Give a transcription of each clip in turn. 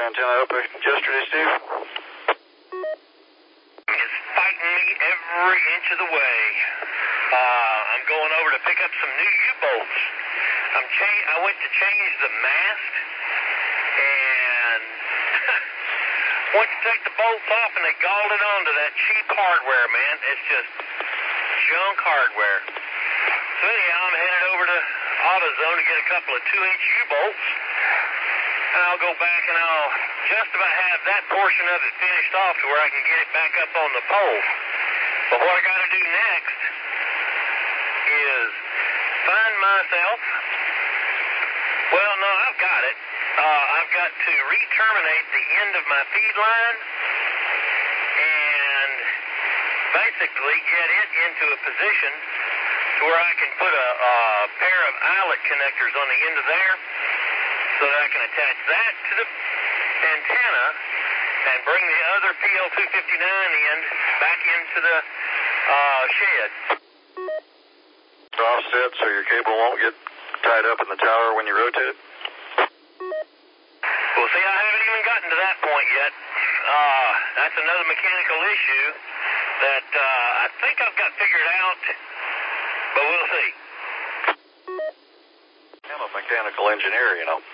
antenna up yesterday, Steve? It's fighting me every inch of the way. I'm going over to pick up some new U-bolts. I went to change the mast, and went to take the bolts off, and they galled it onto that cheap hardware, man. It's just junk hardware. So anyhow, I'm headed over to AutoZone to get a couple of 2-inch U-bolts, and I'll go back and I'll just about have that portion of it finished off to where I can get it back up on the pole. But what I got to do next is find myself, well, no, I've got it. I've got to re-terminate the end of my feed line and basically get it into a position to where I can put a pair of eyelet connectors on the end of there so that I can attach that to the antenna and bring the other PL259 end back into the shed. Offset so your cable won't get tied up in the tower when you rotate it? Well, see, I haven't even gotten to that point yet. That's another mechanical issue that I think I've got figured out, but we'll see. I'm a mechanical engineer, you know.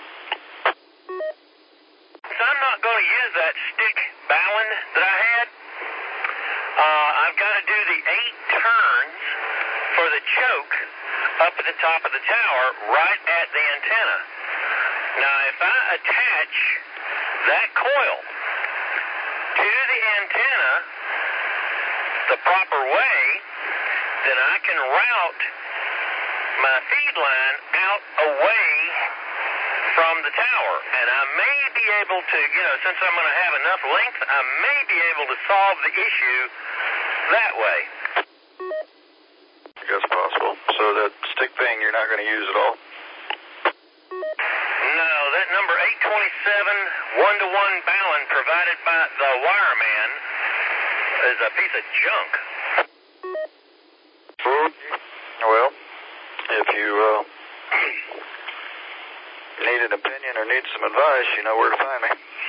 So I'm not going to use that stick bowing that I had. I've got to do the 8 turns for the choke up at the top of the tower right at the antenna. Now, if I attach that coil to the antenna the proper way, then I can route my feed line out away from the tower. And I may be able to, since I'm going to have enough length, I may be able to solve the issue that way. I guess possible. So that stick thing you're not going to use at all? No, that number 827 one-to-one bowing provided by the wireman is a piece of junk. Well, if you need an opinion or need some advice, you know where to find me.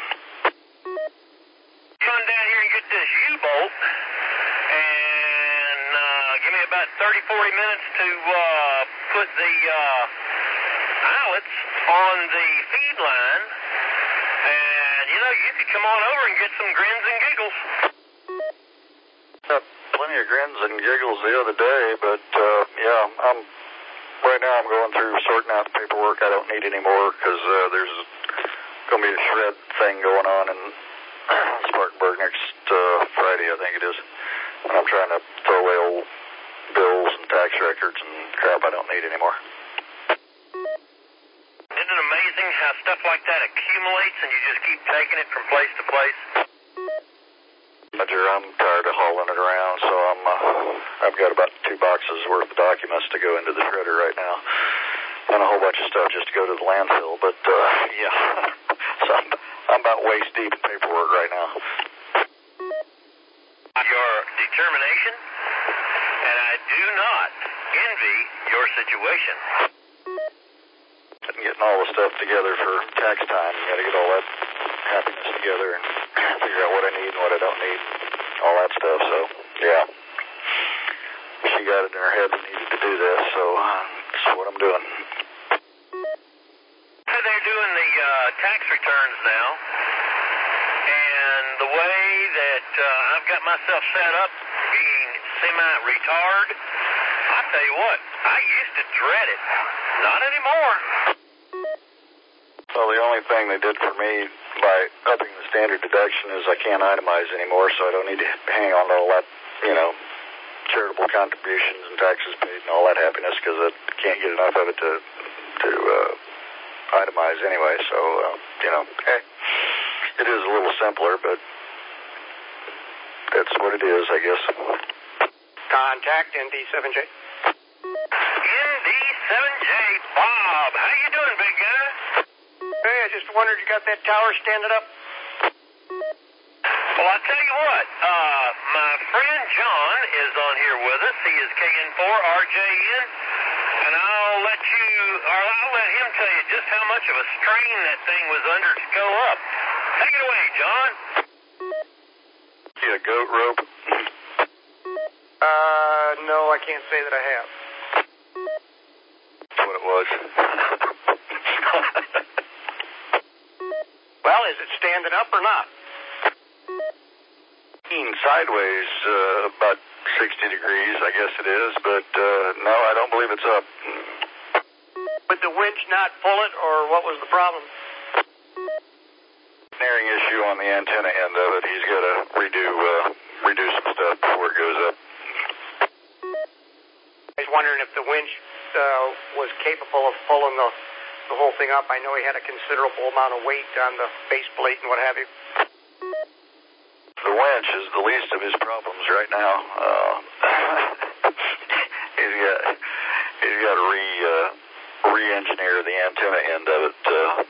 Run down here and get this U-bolt, and give me about 30-40 minutes to put the eyelets on the feed line, and you could come on over and get some grins and giggles. Plenty of grins and giggles the other day, but right now I'm going through sorting out the paperwork I don't need anymore because there's going to be a shred thing going on in Spartanburg next Friday, I think it is, and I'm trying to throw away old bills and tax records and crap I don't need anymore. Isn't it amazing how stuff like that accumulates and you just keep taking it from place to place? Roger, I'm tired of hauling it around, so I've got about 2 boxes worth of documents to go into the shredder right now, and a whole bunch of stuff just to go to the landfill. But so I'm about waist deep in paperwork right now. Your determination, and I do not envy your situation. Getting all the stuff together for tax time, you got to get all that happiness together and figure out what I need and what I don't need, all that stuff. So yeah, she got it in her head and needed to do this, so that's what I'm doing. They're doing the tax returns now, and the way that I've got myself set up, being semi-retard, I tell you what, I used to dread it. Not anymore. Well, the only thing they did for me by upping the standard deduction is I can't itemize anymore, so I don't need to hang on to all that, charitable contributions and taxes paid and all that happiness because I can't get enough of it to itemize anyway. So, it is a little simpler, but that's what it is, I guess. Contact ND7J. ND7J, Bob. How you doing, big guy? Hey, I just wondered, you got that tower standing up? Well, I tell you what, my friend John is on here with us. He is KN4RJN, and I'll let him tell you just how much of a strain that thing was under to go up. Take it away, John. See a goat rope? No, I can't say that I have. That's what it was. Well, is it standing up or not? Sideways, about 60 degrees, I guess it is, but no, I don't believe it's up. Would the winch not pull it, or what was the problem? Snaring issue on the antenna end of it. He's got to redo some stuff before it goes up. I was wondering if the winch was capable of pulling the whole thing up. I know he had a considerable amount of weight on the faceplate and what have you. The winch is the least of his problems right now. He's got to re-engineer the antenna end of it,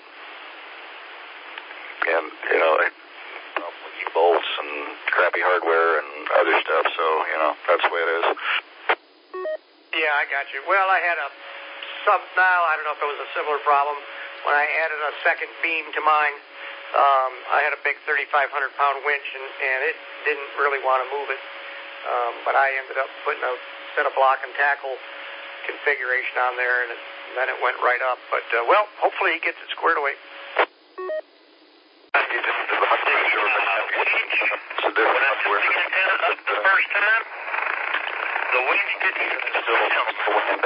and probably bolts and crappy hardware and other stuff. So that's the way it is. Yeah, I got you. Well, I had I don't know if it was a similar problem when I added a second beam to mine. I had a big 3,500-pound winch, and it didn't really want to move it. But I ended up putting a set of block and tackle configuration on there, and then it went right up. But, well, hopefully he gets it squared away. When I took the antenna up the first time, the winch didn't bounce.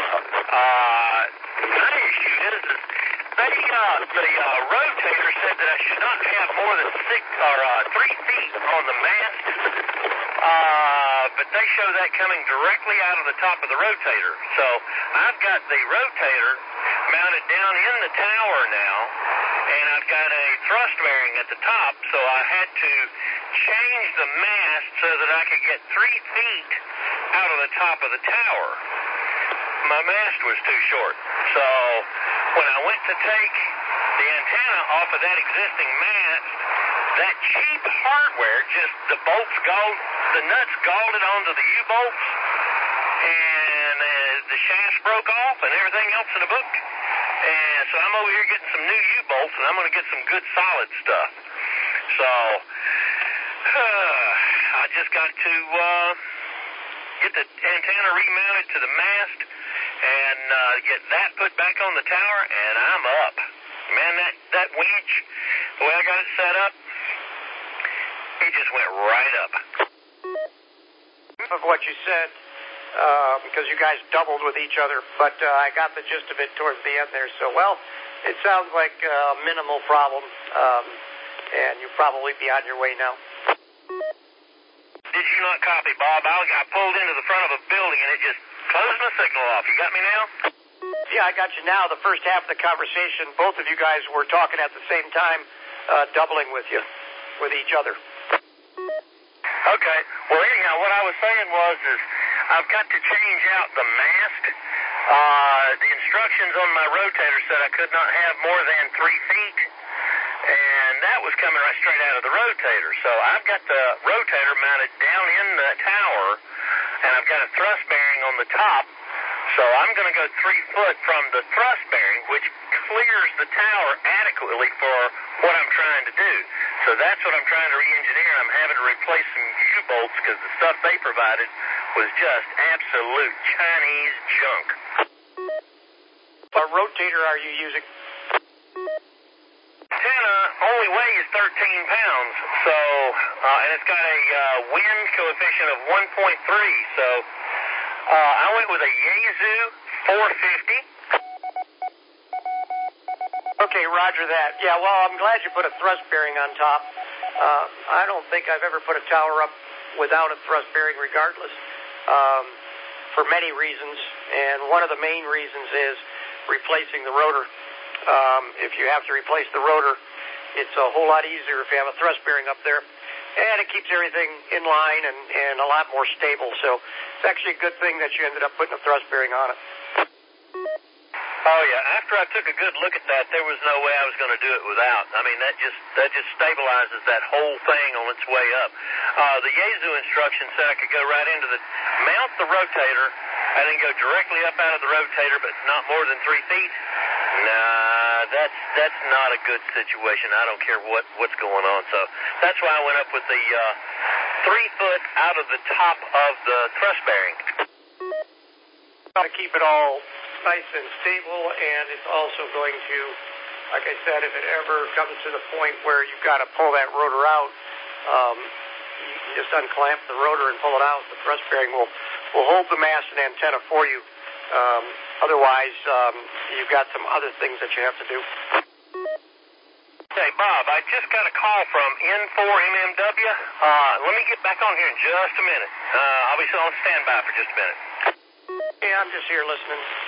My issue is the rotator said that I should not have more than 3 feet on the mast, but they show that coming directly out of the top of the rotator. So I've got the rotator mounted down in the tower now, and I've got a thrust bearing at the top, so I had to change the mast so that I could get 3 feet out of the top of the tower. My mast was too short, so when I went to take the antenna off of that existing mast, that cheap hardware, just the nuts galled it onto the U-bolts, and the shafts broke off and everything else in the book. And so I'm over here getting some new U-bolts, and I'm going to get some good solid stuff. So I just got to get the antenna remounted to the mast and get that put back on the tower, and I'm up. Man, that winch, the way I got it set up, it just went right up. Of what you said, because you guys doubled with each other, but I got the gist of it towards the end there. So, well, it sounds like a minimal problem, and you'll probably be on your way now. Did you not copy, Bob? I pulled into the front of a building, and it just closed my signal off. You got me now? Yeah, I got you now. The first half of the conversation, both of you guys were talking at the same time, doubling with each other. Okay. Well, anyhow, what I was saying is I've got to change out the mast. The instructions on my rotator said I could not have more than 3 feet, and that was coming right straight out of the rotator. So I've got the rotator mounted down in the tower, and I've got a thrust bearing on the top. So I'm going to go 3 foot from the thrust bearing, which clears the tower adequately for what I'm trying to do. So that's what I'm trying to re-engineer. I'm having to replace some U-bolts because the stuff they provided was just absolute Chinese junk. What rotator are you using? Antenna only weighs 13 pounds, so and it's got a wind coefficient of 1.3, so I went with a Yaesu 450. Okay, roger that. Yeah, well, I'm glad you put a thrust bearing on top. I don't think I've ever put a tower up without a thrust bearing regardless, for many reasons, and one of the main reasons is replacing the rotor. If you have to replace the rotor, it's a whole lot easier if you have a thrust bearing up there, and it keeps everything in line and a lot more stable. So it's actually a good thing that you ended up putting a thrust bearing on it. Oh yeah, after I took a good look at that, there was no way I was going to do it without. I mean, that just stabilizes that whole thing on its way up. The Yaesu instruction said I could go right into mount the rotator, and then go directly up out of the rotator, but not more than 3 feet. Nah, that's not a good situation. I don't care what's going on. So that's why I went up with the 3 foot out of the top of the thrust bearing. Got to keep it all nice and stable, and it's also going to, like I said, if it ever comes to the point where you've got to pull that rotor out, you just unclamp the rotor and pull it out. The thrust bearing will hold the mast and antenna for you. Otherwise, you've got some other things that you have to do. Hey, Bob, I just got a call from N4MMW. Let me get back on here in just a minute. I'll be on standby for just a minute. Yeah, I'm just here listening.